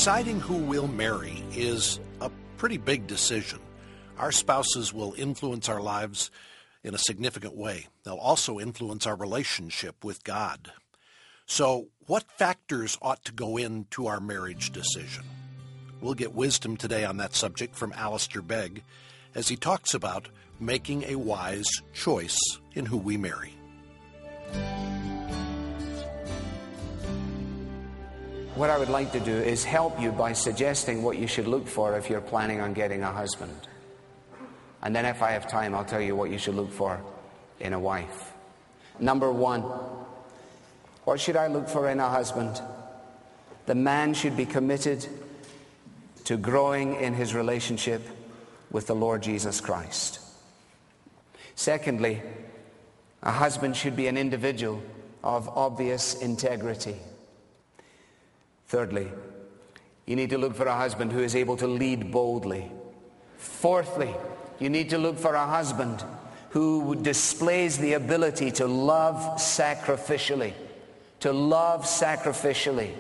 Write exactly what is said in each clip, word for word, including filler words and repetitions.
Deciding who we'll marry is a pretty big decision. Our spouses will influence our lives in a significant way. They'll also influence our relationship with God. So, what factors ought to go into our marriage decision? We'll get wisdom today on that subject from Alistair Begg as he talks about making a wise choice in who we marry. What I would like to do is help you by suggesting what you should look for if you're planning on getting a husband. And then if I have time, I'll tell you what you should look for in a wife. Number one, what should I look for in a husband? The man should be committed to growing in his relationship with the Lord Jesus Christ. Secondly, a husband should be an individual of obvious integrity. Thirdly, you need to look for a husband who is able to lead boldly. Fourthly, you need to look for a husband who displays the ability to love sacrificially. To love sacrificially.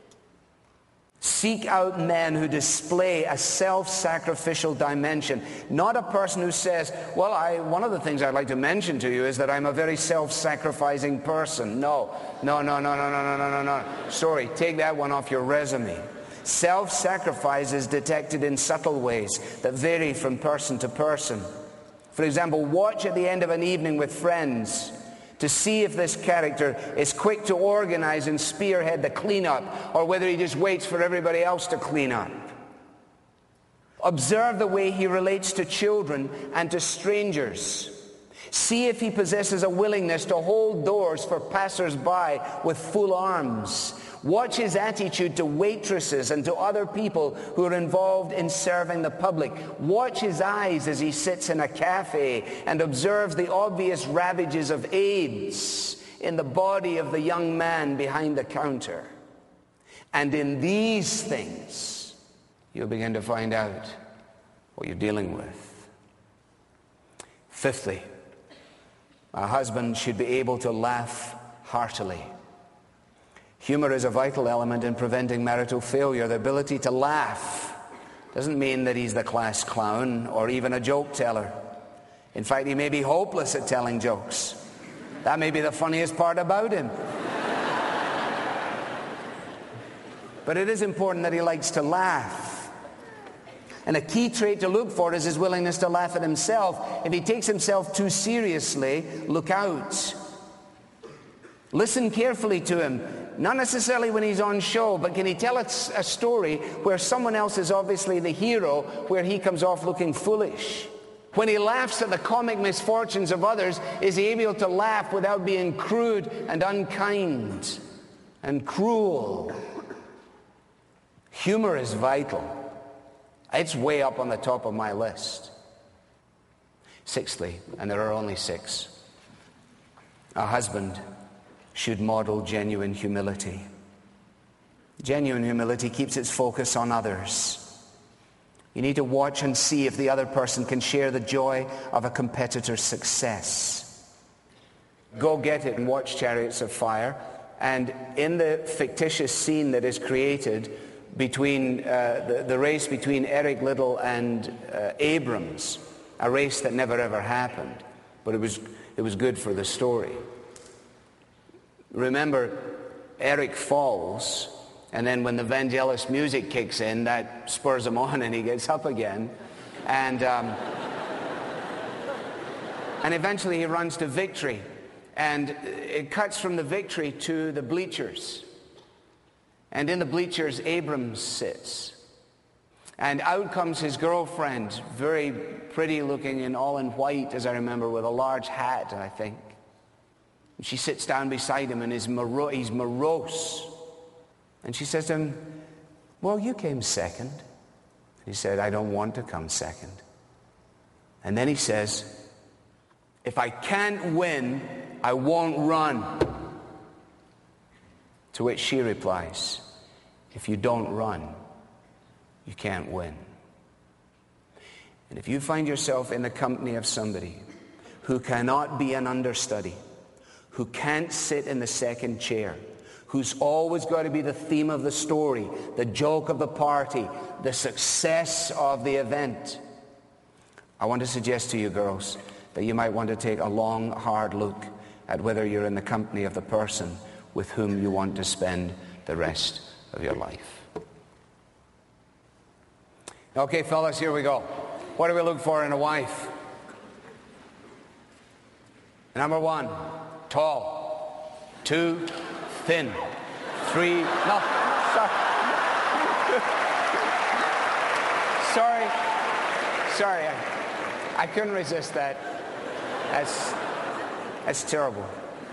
Seek out men who display a self-sacrificial dimension. Not a person who says, well, I, one of the things I'd like to mention to you is that I'm a very self-sacrificing person. No, no, no, no, no, no, no, no, no, no. Sorry, take that one off your resume. Self-sacrifice is detected in subtle ways that vary from person to person. For example, watch at the end of an evening with friends to see if this character is quick to organize and spearhead the cleanup, or whether he just waits for everybody else to clean up. Observe the way he relates to children and to strangers. See if he possesses a willingness to hold doors for passers-by with full arms. Watch his attitude to waitresses and to other people who are involved in serving the public. Watch his eyes as he sits in a cafe and observes the obvious ravages of AIDS in the body of the young man behind the counter. And in these things, you'll begin to find out what you're dealing with. Fifthly, a husband should be able to laugh heartily. Humor is a vital element in preventing marital failure. The ability to laugh doesn't mean that he's the class clown or even a joke teller. In fact, he may be hopeless at telling jokes. That may be the funniest part about him. But it is important that he likes to laugh. And a key trait to look for is his willingness to laugh at himself. If he takes himself too seriously, look out. Listen carefully to him. Not necessarily when he's on show, but can he tell us a story where someone else is obviously the hero, where he comes off looking foolish? When he laughs at the comic misfortunes of others, is he able to laugh without being crude and unkind and cruel? Humor is vital. It's way up on the top of my list. Sixthly, and there are only six, a husband should model genuine humility. Genuine humility keeps its focus on others. You need to watch and see if the other person can share the joy of a competitor's success. Go get it and watch Chariots of Fire. And in the fictitious scene that is created between uh, the, the race between Eric Liddell and uh, Abrams, a race that never ever happened, but it was, it was good for the story. Remember, Eric falls, and then when the Vangelis music kicks in, that spurs him on and he gets up again. And, um, and eventually he runs to victory. And it cuts from the victory to the bleachers. And in the bleachers, Abrams sits. And out comes his girlfriend, very pretty looking and all in white, as I remember, with a large hat, I think. She sits down beside him and is moro- he's morose. And she says to him, well, you came second. He said, I don't want to come second. And then he says, if I can't win, I won't run. To which she replies, if you don't run, you can't win. And if you find yourself in the company of somebody who cannot be an understudy, who can't sit in the second chair, who's always got to be the theme of the story, the joke of the party, the success of the event. I want to suggest to you, girls, that you might want to take a long, hard look at whether you're in the company of the person with whom you want to spend the rest of your life. Okay, fellas, here we go. What do we look for in a wife? Number one, tall. Two, thin. Three, no, sorry. sorry. Sorry, I, I couldn't resist that. That's, that's terrible.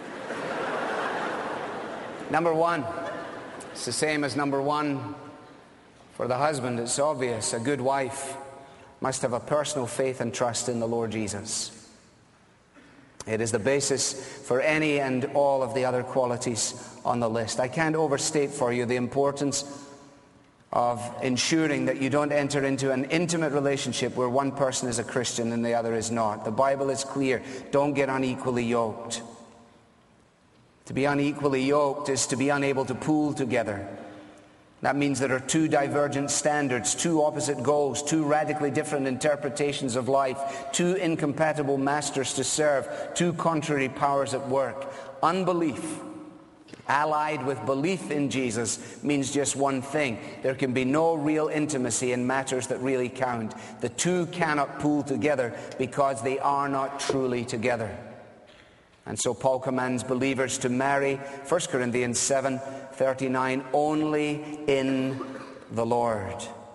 Number one, it's the same as number one for the husband. It's obvious. A good wife must have a personal faith and trust in the Lord Jesus. It is the basis for any and all of the other qualities on the list. I can't overstate for you the importance of ensuring that you don't enter into an intimate relationship where one person is a Christian and the other is not. The Bible is clear. Don't get unequally yoked. To be unequally yoked is to be unable to pool together. That means there are two divergent standards, two opposite goals, two radically different interpretations of life, two incompatible masters to serve, two contrary powers at work. Unbelief, allied with belief in Jesus, means just one thing. There can be no real intimacy in matters that really count. The two cannot pool together because they are not truly together. And so Paul commands believers to marry, First Corinthians seven thirty-nine, only in the Lord.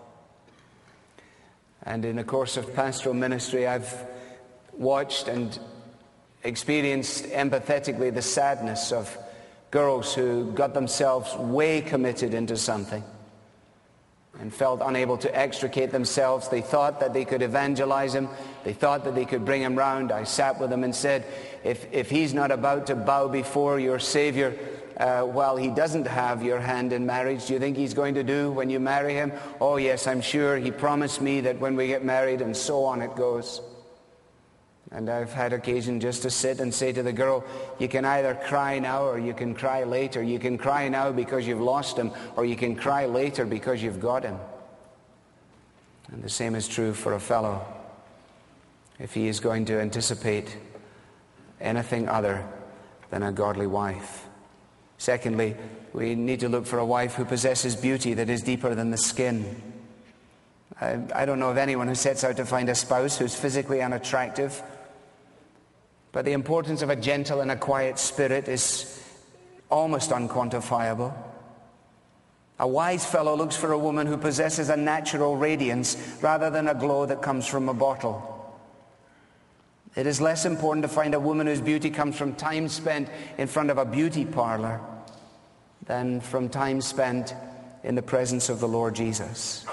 And in the course of pastoral ministry, I've watched and experienced empathetically the sadness of girls who got themselves way committed into something and felt unable to extricate themselves. They thought that they could evangelize him. They thought that they could bring him round. I sat with them and said, if, if he's not about to bow before your Savior uh, while he doesn't have your hand in marriage, do you think he's going to do when you marry him? Oh yes, I'm sure. He promised me that when we get married, and so on it goes. And I've had occasion just to sit and say to the girl, you can either cry now or you can cry later. You can cry now because you've lost him, or you can cry later because you've got him. And the same is true for a fellow. If he is going to anticipate anything other than a godly wife. Secondly, we need to look for a wife who possesses beauty that is deeper than the skin. I, I don't know of anyone who sets out to find a spouse who's physically unattractive. But the importance of a gentle and a quiet spirit is almost unquantifiable. A wise fellow looks for a woman who possesses a natural radiance rather than a glow that comes from a bottle. It is less important to find a woman whose beauty comes from time spent in front of a beauty parlor than from time spent in the presence of the Lord Jesus.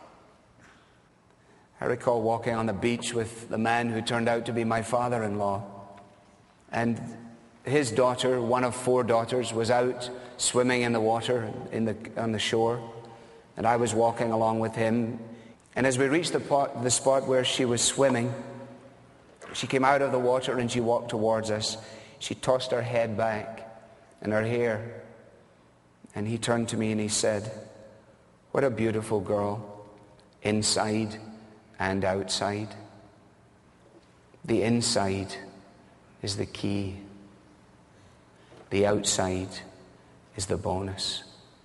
I recall walking on the beach with the man who turned out to be my father-in-law. And his daughter, one of four daughters, was out swimming in the water in the, on the shore. And I was walking along with him. And as we reached the, pot, the spot where she was swimming, she came out of the water and she walked towards us. She tossed her head back and her hair. And he turned to me and he said, "What a beautiful girl, inside and outside." The inside is the key. The outside is the bonus.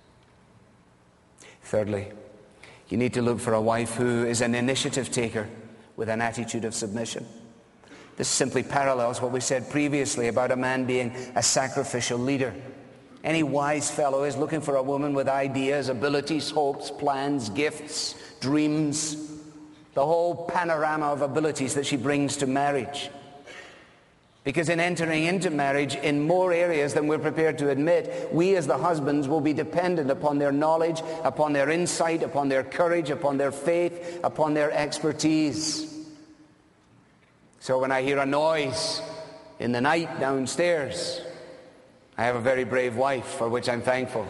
Thirdly, you need to look for a wife who is an initiative taker with an attitude of submission. This simply parallels what we said previously about a man being a sacrificial leader. Any wise fellow is looking for a woman with ideas, abilities, hopes, plans, gifts, dreams, the whole panorama of abilities that she brings to marriage. Because in entering into marriage, in more areas than we're prepared to admit, we as the husbands will be dependent upon their knowledge, upon their insight, upon their courage, upon their faith, upon their expertise. So when I hear a noise in the night downstairs, I have a very brave wife for which I'm thankful.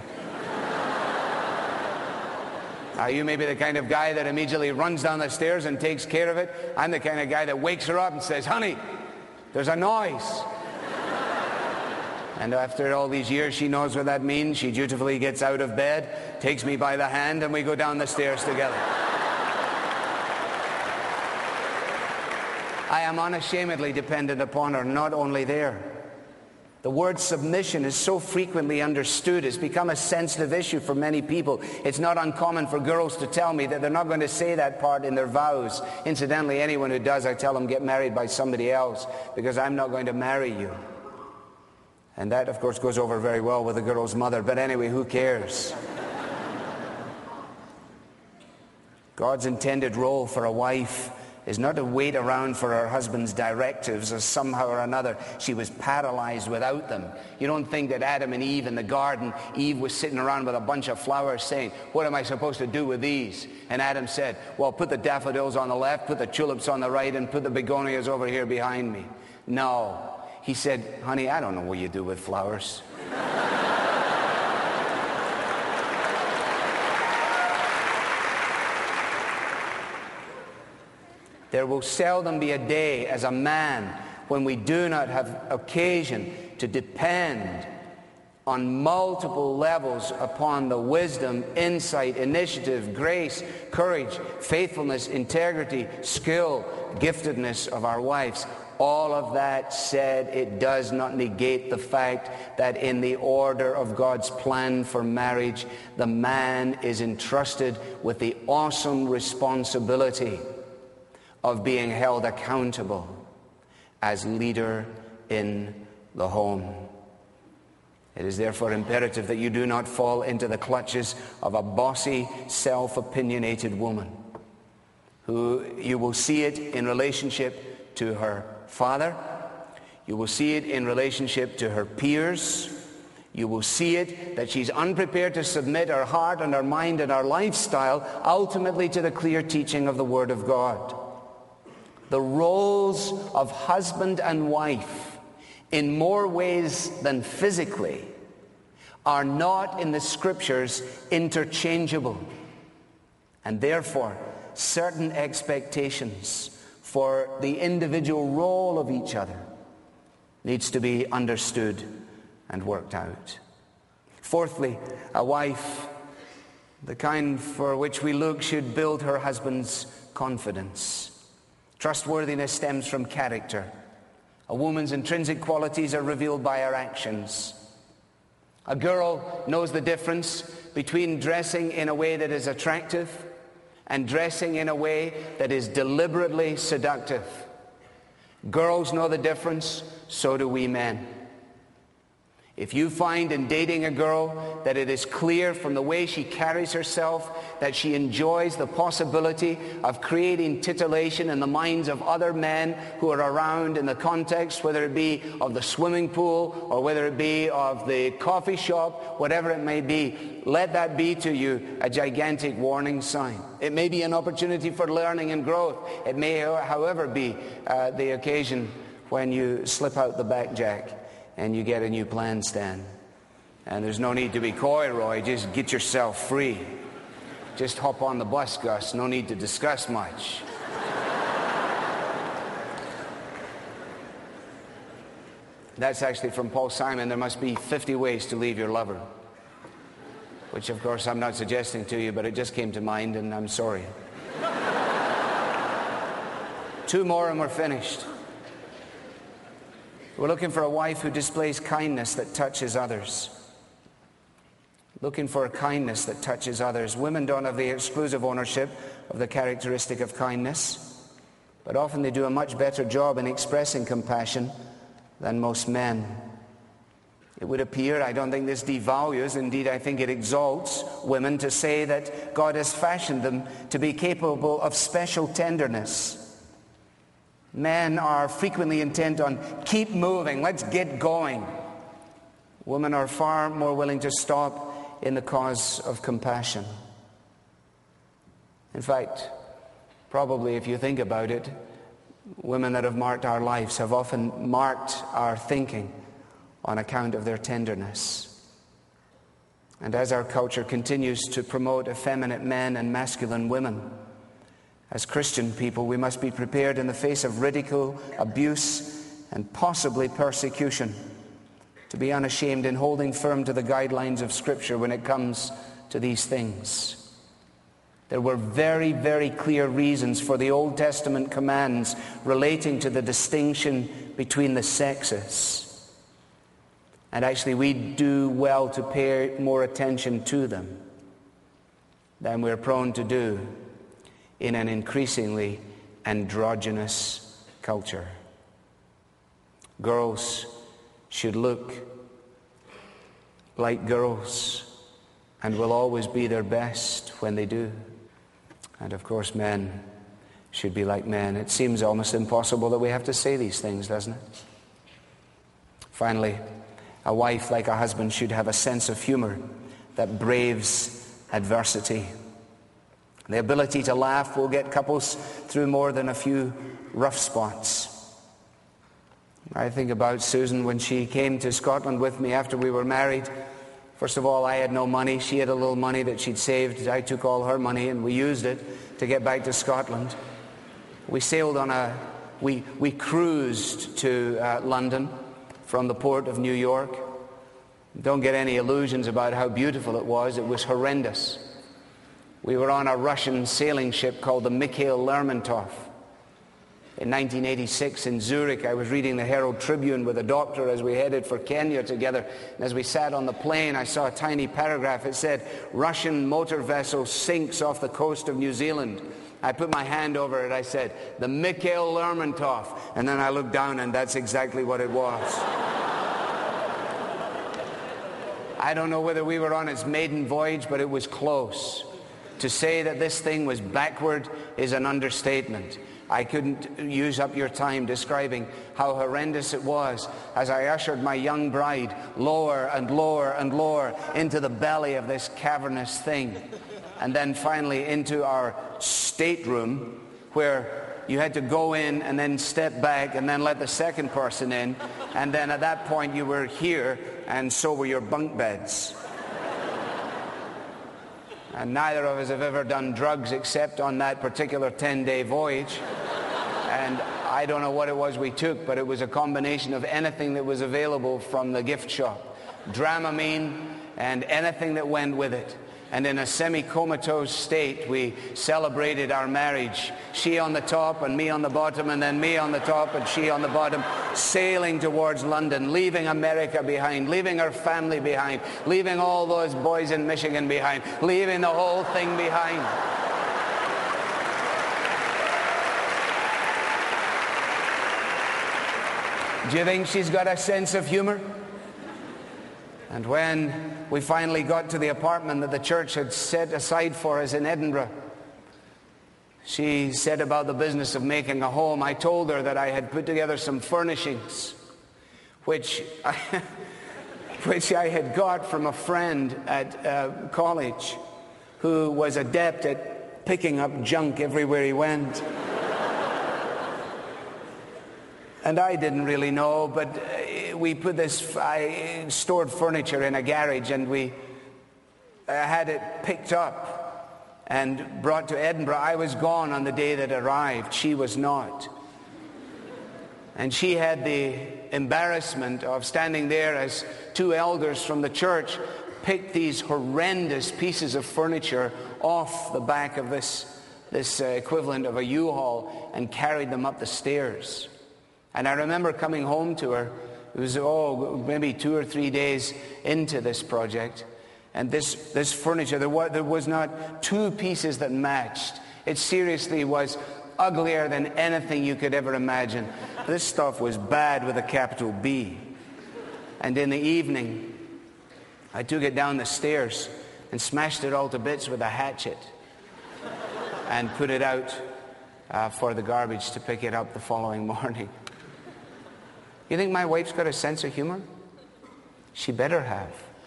Now, you may be the kind of guy that immediately runs down the stairs and takes care of it. I'm the kind of guy that wakes her up and says, "Honey, there's a noise." And after all these years, she knows what that means. She dutifully gets out of bed, takes me by the hand, and we go down the stairs together. I am unashamedly dependent upon her, not only there. The word submission is so frequently understood. It's become a sensitive issue for many people. It's not uncommon for girls to tell me that they're not going to say that part in their vows. Incidentally, anyone who does, I tell them, get married by somebody else, because I'm not going to marry you. And that, of course, goes over very well with the girl's mother. But anyway, who cares? God's intended role for a wife is not to wait around for her husband's directives as somehow or another she was paralyzed without them. You don't think that Adam and Eve in the garden, Eve was sitting around with a bunch of flowers saying, what am I supposed to do with these? And Adam said, well, put the daffodils on the left, put the tulips on the right, and put the begonias over here behind me. No. He said, honey, I don't know what you do with flowers. There will seldom be a day as a man when we do not have occasion to depend on multiple levels upon the wisdom, insight, initiative, grace, courage, faithfulness, integrity, skill, giftedness of our wives. All of that said, it does not negate the fact that in the order of God's plan for marriage, the man is entrusted with the awesome responsibility of being held accountable as leader in the home. It is therefore imperative that you do not fall into the clutches of a bossy, self-opinionated woman who you will see it in relationship to her father, you will see it in relationship to her peers, you will see it that she's unprepared to submit her heart and her mind and her lifestyle ultimately to the clear teaching of the Word of God. The roles of husband and wife, in more ways than physically, are not in the Scriptures interchangeable. And therefore, certain expectations for the individual role of each other needs to be understood and worked out. Fourthly, a wife, the kind for which we look, should build her husband's confidence. Trustworthiness stems from character. A woman's intrinsic qualities are revealed by her actions. A girl knows the difference between dressing in a way that is attractive and dressing in a way that is deliberately seductive. Girls know the difference, so do we men. If you find in dating a girl that it is clear from the way she carries herself that she enjoys the possibility of creating titillation in the minds of other men who are around in the context, whether it be of the swimming pool or whether it be of the coffee shop, whatever it may be, let that be to you a gigantic warning sign. It may be an opportunity for learning and growth. It may, however, be uh, the occasion when you slip out the back jack and you get a new plan stand. And there's no need to be coy, Roy. Just get yourself free. Just hop on the bus, Gus. No need to discuss much. That's actually from Paul Simon. There must be fifty ways to leave your lover. Which, of course, I'm not suggesting to you, but it just came to mind, and I'm sorry. Two more and we're finished. We're looking for a wife who displays kindness that touches others. Looking for a kindness that touches others. Women don't have the exclusive ownership of the characteristic of kindness, but often they do a much better job in expressing compassion than most men. It would appear, I don't think this devalues, indeed I think it exalts women to say that God has fashioned them to be capable of special tenderness. Men are frequently intent on keep moving, let's get going. Women are far more willing to stop in the cause of compassion. In fact, probably if you think about it, women that have marked our lives have often marked our thinking on account of their tenderness. And as our culture continues to promote effeminate men and masculine women, as Christian people, we must be prepared in the face of ridicule, abuse, and possibly persecution to be unashamed in holding firm to the guidelines of Scripture when it comes to these things. There were very, very clear reasons for the Old Testament commands relating to the distinction between the sexes. And actually, we do well to pay more attention to them than we're prone to do in an increasingly androgynous culture. Girls should look like girls and will always be their best when they do. And of course, men should be like men. It seems almost impossible that we have to say these things, doesn't it? Finally, a wife, like a husband, should have a sense of humor that braves adversity. The ability to laugh will get couples through more than a few rough spots. I think about Susan when she came to Scotland with me after we were married. First of all, I had no money. She had a little money that she'd saved. I took all her money and we used it to get back to Scotland. We sailed on a, we, we cruised to uh, London from the port of New York. Don't get any illusions about how beautiful it was. It was horrendous. We were on a Russian sailing ship called the Mikhail Lermontov. In nineteen eighty-six in Zurich, I was reading the Herald Tribune with a doctor as we headed for Kenya together. And as we sat on the plane, I saw a tiny paragraph. It said, "Russian motor vessel sinks off the coast of New Zealand." I put my hand over it. I said, "The Mikhail Lermontov." And then I looked down, and that's exactly what it was. I don't know whether we were on its maiden voyage, but it was close. To say that this thing was backward is an understatement. I couldn't use up your time describing how horrendous it was as I ushered my young bride lower and lower and lower into the belly of this cavernous thing. And then finally into our stateroom, where you had to go in and then step back and then let the second person in. And then at that point you were here, and so were your bunk beds. And neither of us have ever done drugs except on that particular ten-day voyage. And I don't know what it was we took, but it was a combination of anything that was available from the gift shop. Dramamine and anything that went with it. And in a semi-comatose state, we celebrated our marriage. She on the top and me on the bottom, and then me on the top and she on the bottom, sailing towards London, leaving America behind, leaving our family behind, leaving all those boys in Michigan behind, leaving the whole thing behind. Do you think she's got a sense of humor? And when we finally got to the apartment that the church had set aside for us in Edinburgh, she said about the business of making a home. I told her that I had put together some furnishings, which I, which I had got from a friend at uh, college who was adept at picking up junk everywhere he went. And I didn't really know, but uh, we put this, I stored furniture in a garage, and we uh, had it picked up and brought to Edinburgh. I was gone on the day that arrived. She was not. And she had the embarrassment of standing there as two elders from the church picked these horrendous pieces of furniture off the back of this, this uh, equivalent of a U-Haul and carried them up the stairs. And I remember coming home to her. It was, oh, maybe two or three days into this project. And this, this furniture, there was, there was not two pieces that matched. It seriously was uglier than anything you could ever imagine. This stuff was bad with a capital B. And in the evening, I took it down the stairs and smashed it all to bits with a hatchet and put it out uh, for the garbage to pick it up the following morning. You think my wife's got a sense of humor? She better have.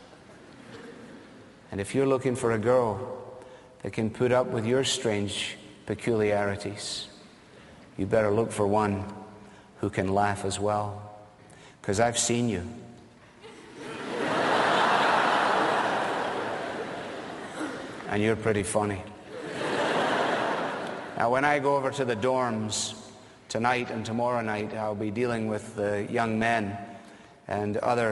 And if you're looking for a girl that can put up with your strange peculiarities, you better look for one who can laugh as well. Because I've seen you. And you're pretty funny. Now, when I go over to the dorms tonight and tomorrow night, I'll be dealing with the young men and other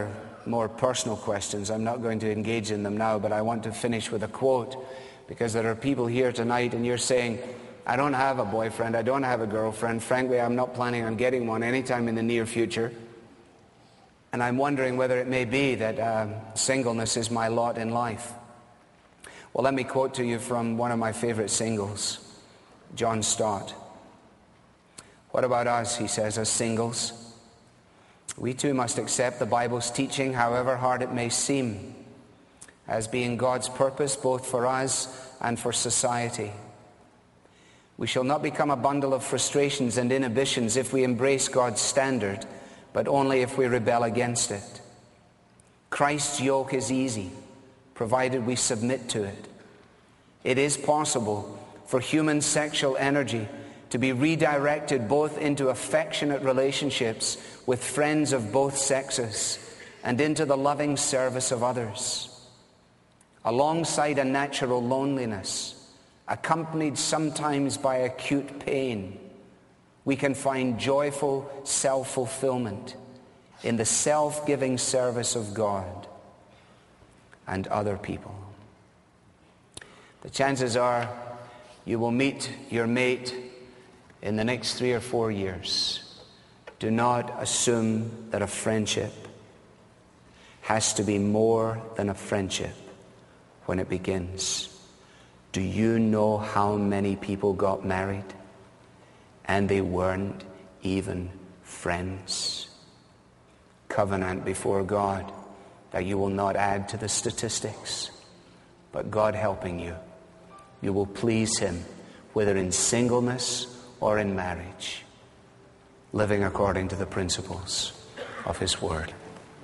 more personal questions. I'm not going to engage in them now, but I want to finish with a quote, because there are people here tonight and you're saying, I don't have a boyfriend, I don't have a girlfriend. Frankly, I'm not planning on getting one anytime in the near future. And I'm wondering whether it may be that um, singleness is my lot in life. Well, let me quote to you from one of my favorite singles, John Stott. What about us, he says, as singles? We too must accept the Bible's teaching, however hard it may seem, as being God's purpose both for us and for society. We shall not become a bundle of frustrations and inhibitions if we embrace God's standard, but only if we rebel against it. Christ's yoke is easy, provided we submit to it. It is possible for human sexual energy to be redirected both into affectionate relationships with friends of both sexes and into the loving service of others. Alongside a natural loneliness, accompanied sometimes by acute pain, we can find joyful self-fulfillment in the self-giving service of God and other people. The chances are you will meet your mate in the next three or four years. Do not assume that a friendship has to be more than a friendship when it begins. Do you know how many people got married and they weren't even friends? Covenant before God that you will not add to the statistics, but God helping you, you will please Him, whether in singleness or in marriage, living according to the principles of His Word.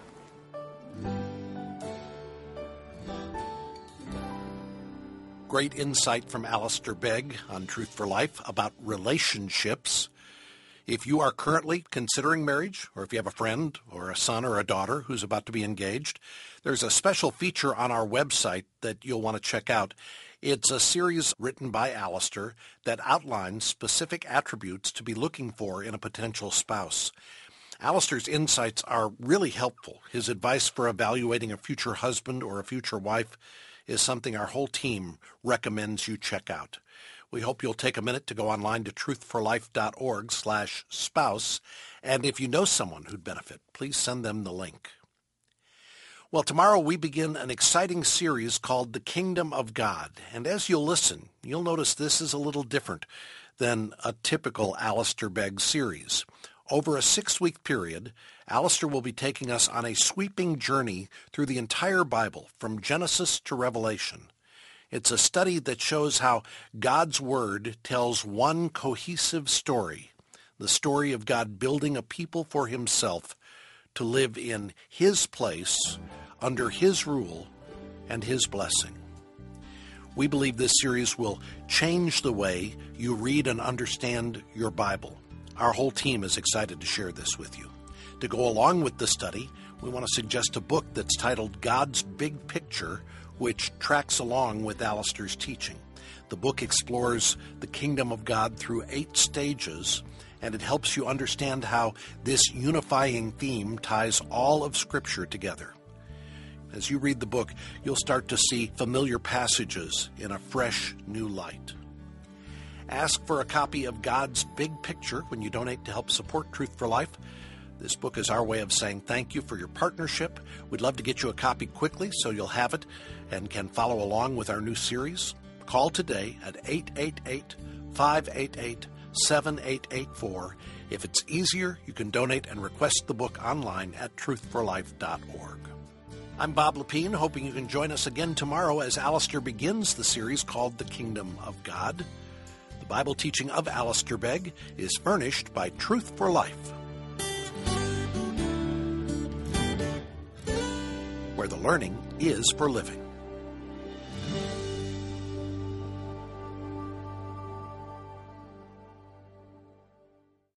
Great insight from Alistair Begg on Truth for Life about relationships. If you are currently considering marriage, or if you have a friend or a son or a daughter who's about to be engaged, there's a special feature on our website that you'll want to check out. It's a series written by Alistair that outlines specific attributes to be looking for in a potential spouse. Alistair's insights are really helpful. His advice for evaluating a future husband or a future wife is something our whole team recommends you check out. We hope you'll take a minute to go online to truthforlife.org slash spouse, and if you know someone who'd benefit, please send them the link. Well, tomorrow we begin an exciting series called The Kingdom of God, and as you'll listen, you'll notice this is a little different than a typical Alistair Begg series. Over a six-week period, Alistair will be taking us on a sweeping journey through the entire Bible, from Genesis to Revelation. It's a study that shows how God's Word tells one cohesive story, the story of God building a people for Himself to live in His place, under His rule, and His blessing. We believe this series will change the way you read and understand your Bible. Our whole team is excited to share this with you. To go along with the study, we want to suggest a book that's titled God's Big Picture, which tracks along with Alistair's teaching. The book explores the kingdom of God through eight stages, and it helps you understand how this unifying theme ties all of Scripture together. As you read the book, you'll start to see familiar passages in a fresh, new light. Ask for a copy of God's Big Picture when you donate to help support Truth for Life. This book is our way of saying thank you for your partnership. We'd love to get you a copy quickly so you'll have it and can follow along with our new series. Call today at eight eight eight, five eight eight, seven eight eight four. If it's easier, you can donate and request the book online at truth for life dot org. I'm Bob Lepine, hoping you can join us again tomorrow as Alistair begins the series called The Kingdom of God. The Bible teaching of Alistair Begg is furnished by Truth for Life, where the learning is for living.